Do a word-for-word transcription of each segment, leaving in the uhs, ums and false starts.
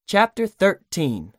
Chapter thirteen.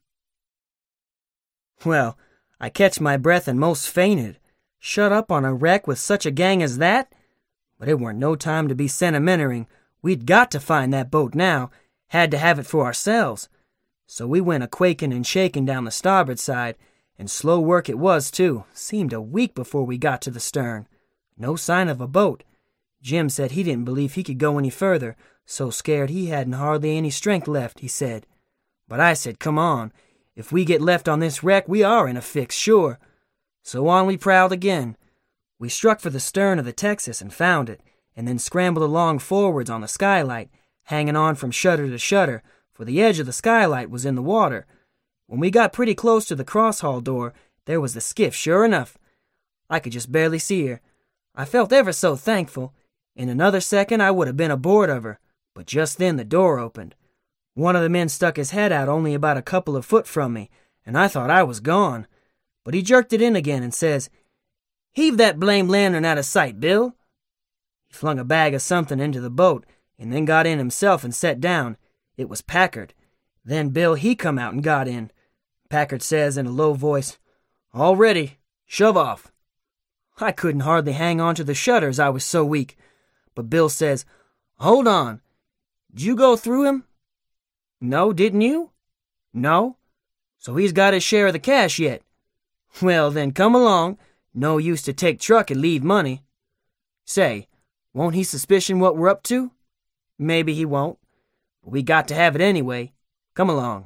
Well, I catch my breath and most fainted. Shut up on a wreck with such a gang as that? But it weren't no time to be sentimentering. We'd got to find that boat now. Had to have it for ourselves. So we went a-quaking and shaking down the starboard side, and slow work it was, too. Seemed a week before we got to the stern. No sign of a boat. Jim said he didn't believe he could go any further, so scared he hadn't hardly any strength left, he said. But I said, come on. If we get left on this wreck, we are in a fix, sure. So on we prowled again. We struck for the stern of the Texas and found it, and then scrambled along forwards on the skylight, hanging on from shutter to shutter, for the edge of the skylight was in the water. When we got pretty close to the cross-haul door, there was the skiff, sure enough. I could just barely see her. I felt ever so thankful. In another second I would have been aboard of her, but just then the door opened. One of the men stuck his head out only about a couple of foot from me, and I thought I was gone. But he jerked it in again and says, "Heave that blamed lantern out of sight, Bill." He flung a bag of something into the boat, and then got in himself and sat down. It was Packard. Then Bill, he come out and got in. Packard says in a low voice, "All ready. Shove off." I couldn't hardly hang on to the shutters, I was so weak. But Bill says, "Hold on. Did you go through him?" "No, didn't you?" "No." "So he's got his share of the cash yet?" "Well, then come along. No use to take truck and leave money." "Say, won't he suspicion what we're up to?" "Maybe he won't. But we got to have it anyway. Come along."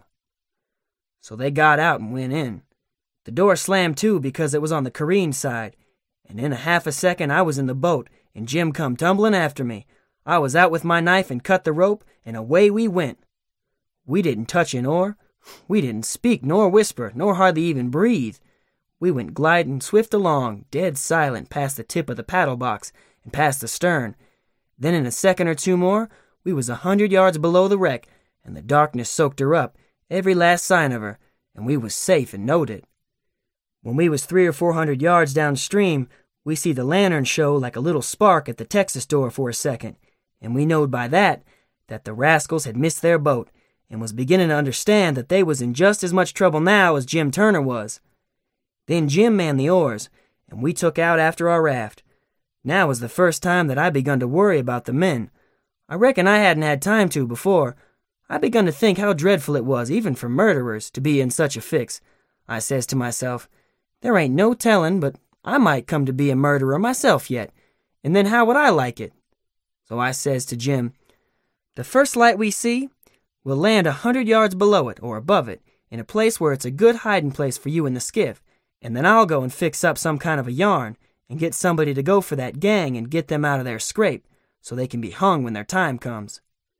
So they got out and went in. The door slammed to because it was on the careen side, and in a half a second I was in the boat, and Jim come tumbling after me. I was out with my knife and cut the rope, and away we went. We didn't touch an oar. We didn't speak nor whisper, nor hardly even breathe. We went gliding swift along, dead silent, past the tip of the paddle box and past the stern. Then in a second or two more, we was a hundred yards below the wreck, and the darkness soaked her up, every last sign of her, and we was safe and knowed it. When we was three or four hundred yards downstream, we see the lantern show like a little spark at the Texas door for a second, and we knowed by that that the rascals had missed their boat, and was beginning to understand that they was in just as much trouble now as Jim Turner was. Then Jim manned the oars, and we took out after our raft. Now was the first time that I begun to worry about the men. I reckon I hadn't had time to before. I begun to think how dreadful it was, even for murderers, to be in such a fix. I says to myself, there ain't no telling, but I might come to be a murderer myself yet, and then how would I like it? So I says to Jim, the first light we see, we'll land a hundred yards below it, or above it, in a place where it's a good hiding place for you in the skiff, and then I'll go and fix up some kind of a yarn, and get somebody to go for that gang and get them out of their scrape, so they can be hung when their time comes.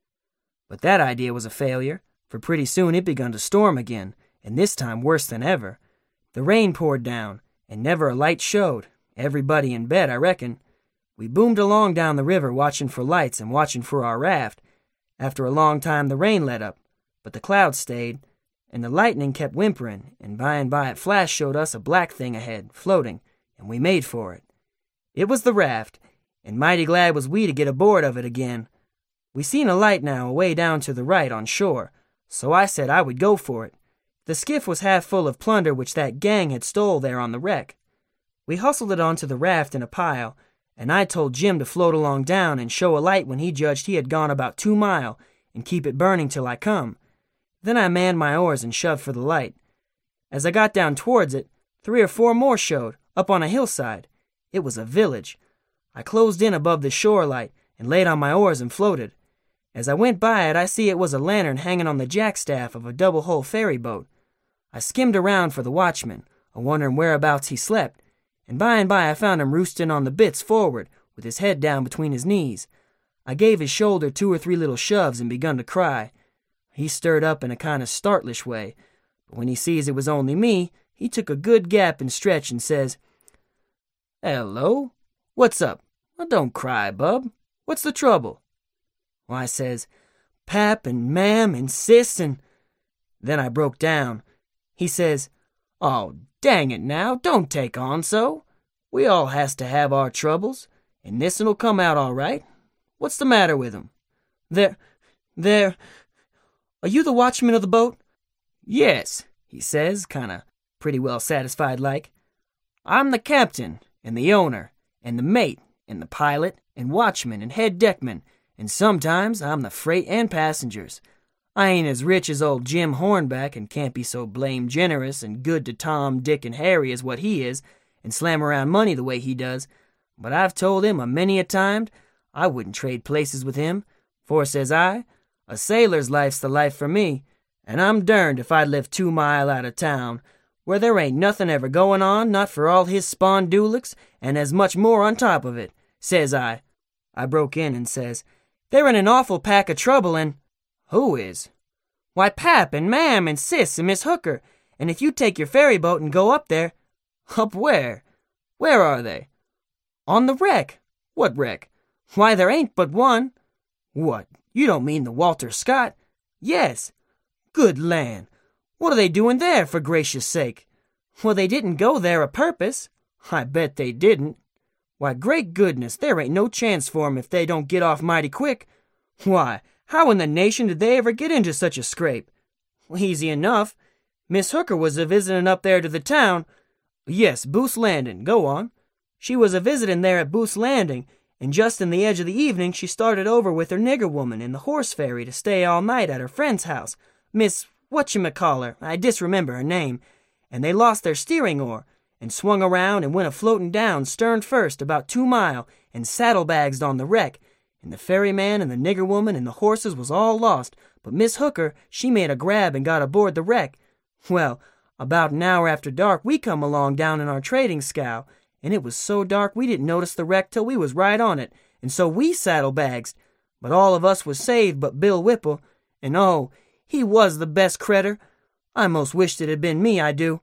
But that idea was a failure, for pretty soon it begun to storm again, and this time worse than ever. The rain poured down, and never a light showed, everybody in bed, I reckon. We boomed along down the river watching for lights and watching for our raft. After a long time the rain let up, but the clouds stayed, and the lightning kept whimpering, and by and by it flash showed us a black thing ahead, floating, and we made for it. It was the raft, and mighty glad was we to get aboard of it again. We seen a light now away down to the right on shore, so I said I would go for it. The skiff was half full of plunder which that gang had stole there on the wreck. We hustled it onto the raft in a pile, and I told Jim to float along down and show a light when he judged he had gone about two mile, and keep it burning till I come. Then I manned my oars and shoved for the light. As I got down towards it, three or four more showed, up on a hillside. It was a village. I closed in above the shore light, and laid on my oars and floated. As I went by it, I see it was a lantern hanging on the jackstaff of a double-hull ferry boat. I skimmed around for the watchman, a-wondering whereabouts he slept, and by and by I found him roosting on the bitts forward, with his head down between his knees. I gave his shoulder two or three little shoves and begun to cry. He stirred up in a kind of startlish way, but when he sees it was only me, he took a good gap and stretch and says, "Hello, what's up? Well, don't cry, bub. What's the trouble?" Well, I says, "Pap and Mam and Sis and—" Then I broke down. He says, "Oh, dang it now, don't take on so. We all has to have our troubles, and this'll come out all right. What's the matter with 'em?" They're, they're, Are you the watchman of the boat?" "Yes," he says, kinda pretty well satisfied like. "I'm the captain, and the owner, and the mate, and the pilot, and watchman, and head deckman, and sometimes I'm the freight and passengers. I ain't as rich as old Jim Hornback, and can't be so blame generous and good to Tom, Dick, and Harry as what he is, and slam around money the way he does, but I've told him a many a time I wouldn't trade places with him, for, says I, a sailor's life's the life for me, and I'm derned if I'd live two mile out of town, where there ain't nothing ever going on, not for all his spondulics, and as much more on top of it, says I. I broke in and says, "They're in an awful pack of trouble, and—" "Who is?" "Why, Pap and Mam and Sis and Miss Hooker, and if you take your ferry boat and go up there—" "Up where? Where are they?" "On the wreck." "What wreck?" "Why, there ain't but one." "What, you don't mean the Walter Scott?" "Yes." "Good land! What are they doing there, for gracious sake?" "Well, they didn't go there a purpose." "I bet they didn't." "Why, great goodness, there ain't no chance for 'em if they don't get off mighty quick." "Why, how in the nation did they ever get into such a scrape?" "Easy enough. Miss Hooker was a-visitin' up there to the town—" "Yes, Booth's Landing. Go on." "She was a-visitin' there at Booth's Landing, and just in the edge of the evening she started over with her nigger woman in the horse ferry to stay all night at her friend's house, Miss Whatchamacaller, I disremember her name, and they lost their steering oar, and swung around and went a-floatin' down stern first about two mile, and saddlebagsed on the wreck, and the ferryman and the nigger woman and the horses was all lost, but Miss Hooker, she made a grab and got aboard the wreck. Well, about an hour after dark we come along down in our trading scow, and it was so dark we didn't notice the wreck till we was right on it, and so we saddlebagsed, but all of us was saved but Bill Whipple, and oh, he was the best cretur. I most wished it had been me, I do.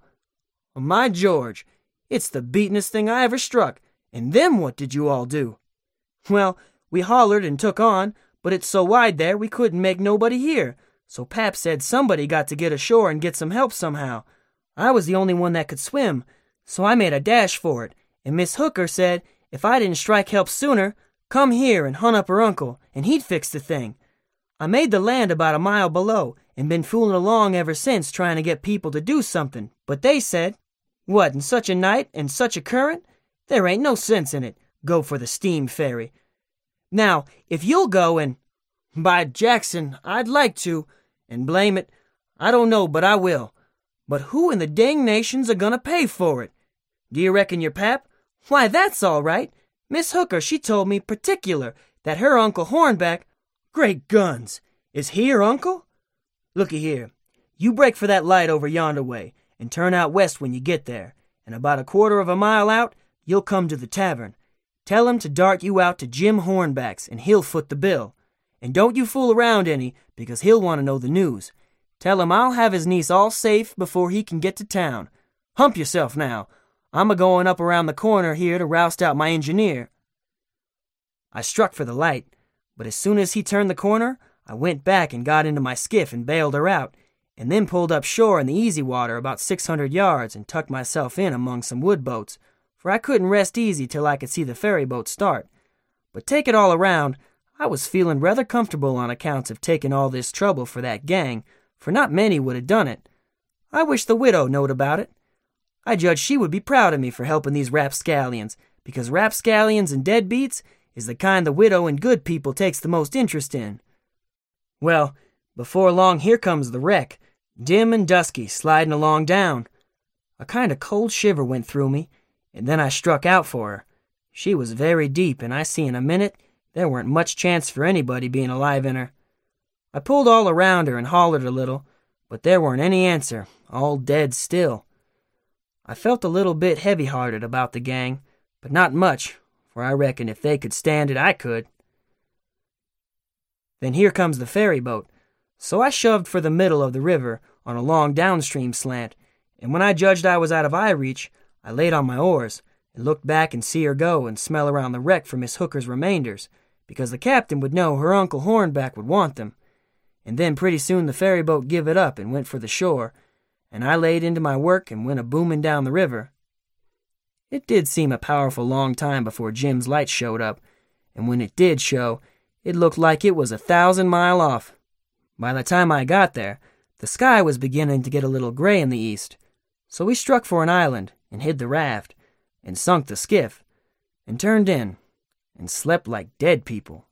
My George, it's the beatin'est thing I ever struck, and then what did you all do?" "Well, we hollered and took on, but it's so wide there we couldn't make nobody hear, so Pap said somebody got to get ashore and get some help somehow. I was the only one that could swim, so I made a dash for it, and Miss Hooker said if I didn't strike help sooner, come here and hunt up her uncle, and he'd fix the thing. I made the land about a mile below, and been fooling along ever since trying to get people to do something, but they said, 'What, in such a night and such a current? There ain't no sense in it. Go for the steam ferry. Now, if you'll go and—' "By Jackson, I'd like to, and blame it, I don't know but I will. But who in the dang nation's a-gonna pay for it? Do you reckon your pap? Why, that's all right. Miss Hooker, she told me particular that her Uncle Hornback—" "Great guns! Is he her uncle?" "Looky here. You break for that light over yonder way, and turn out west when you get there, and about a quarter of a mile out, you'll come to the tavern. Tell him to dart you out to Jim Hornback's, and he'll foot the bill. And don't you fool around any, because he'll want to know the news. Tell him I'll have his niece all safe before he can get to town. Hump yourself now. I'm a-going up around the corner here to roust out my engineer." I struck for the light, but as soon as he turned the corner, I went back and got into my skiff and bailed her out, and then pulled up shore in the easy water about six hundred yards and tucked myself in among some wood boats, for I couldn't rest easy till I could see the ferry boat start. But take it all around, I was feeling rather comfortable on accounts of taking all this trouble for that gang, for not many would have done it. I wish the widow knowed about it. I judge she would be proud of me for helping these rapscallions, because rapscallions and deadbeats is the kind the widow and good people takes the most interest in. Well, before long here comes the wreck, dim and dusky, sliding along down. A kind of cold shiver went through me, and then I struck out for her. She was very deep, and I see in a minute there weren't much chance for anybody being alive in her. I pulled all around her and hollered a little, but there weren't any answer, all dead still. I felt a little bit heavy-hearted about the gang, but not much, for I reckon if they could stand it, I could. Then here comes the ferry boat, so I shoved for the middle of the river on a long downstream slant, and when I judged I was out of eye reach, I laid on my oars and looked back and see her go and smell around the wreck for Miss Hooker's remainders, because the captain would know her Uncle Hornback would want them. And then pretty soon the ferry boat give it up and went for the shore, and I laid into my work and went a-booming down the river. It did seem a powerful long time before Jim's light showed up, and when it did show, it looked like it was a thousand mile off. By the time I got there, the sky was beginning to get a little gray in the east, so we struck for an island and hid the raft, and sunk the skiff, and turned in, and slept like dead people.